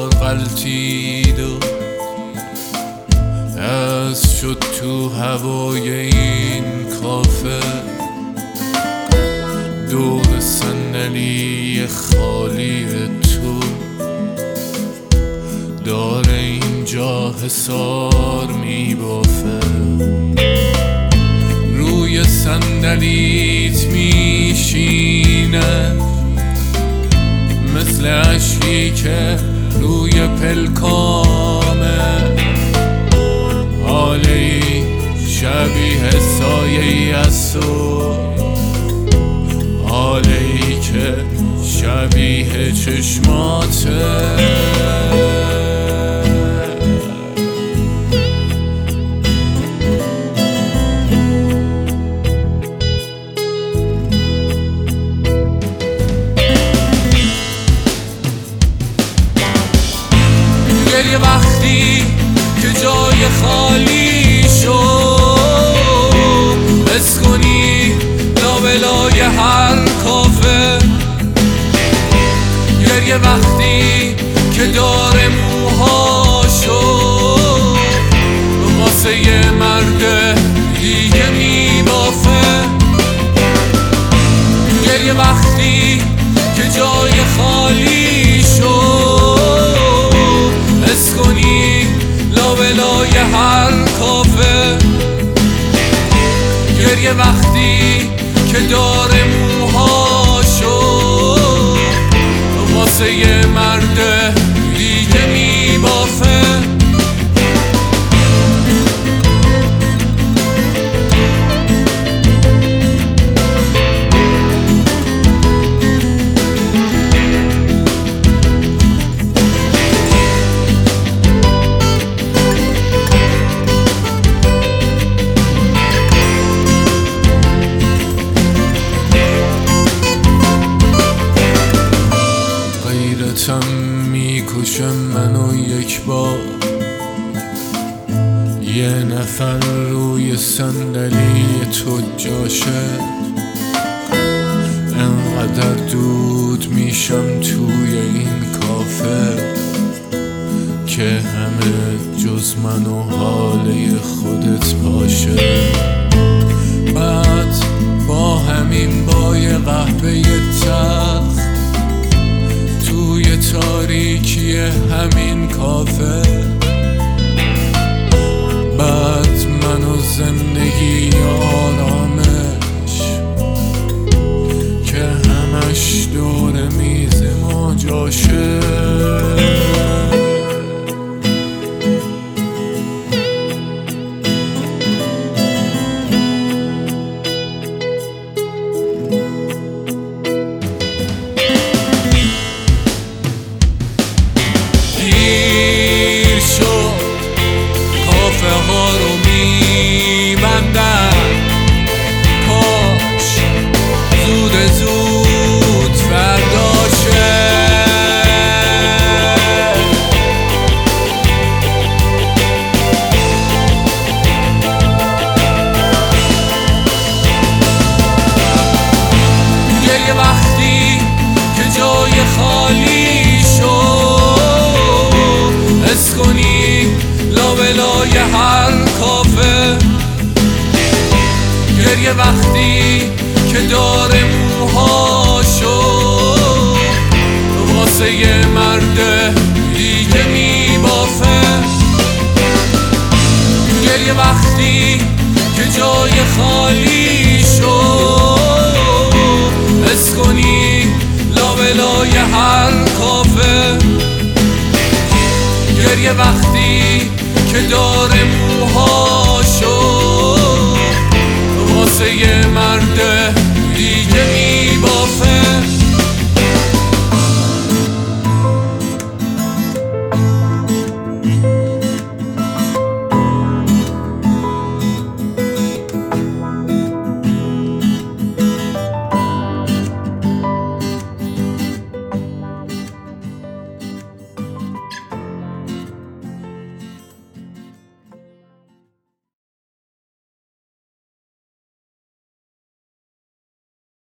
غلطید و از شد تو هوای این کافه. دور صندلی خالی تو داره اینجا حصار میبافه. روی صندلیت میشینه مثل اشکی که روی پلکامه. حالی شبیه سایه‌ای از تو، حالی که شبیه چشماته. یه وقتی که جای خالی شد، حس کنی لابلای هر کافه. یه وقتی که داره موهاشو واسه یه مرد دیگه میبافه. یه وقتی که جای خالی شد، حس کنی لابلای هر کافه. یه وقتی که داره موهاشو واسه یه مرد دیگه میبافه. میکشه منو یک بار، یه نفر روی صندلی تو جاشه. انقدر دود میشم توی این کافه که همه جز من و حاله خودت باشه. بعد با همین بای قهوه تلخ توی تاریکی همین کافه، بعد من و زندگی آرامش که همش دور میز ما جاشه. دیر شد کافه ها رو میبندن، کاش زود زود فرداشه. یه وقتی که جای خالی شد، حس کنی لابلای هر کافه. یه وقتی که داره موهاشو واسه یه مرد دیگه میبافه. یه وقتی که جای خالی شد، حس کنی لابلای هر کافه. یه وقتی که داره موهاشو واسه یه مرد دیگه میبافه.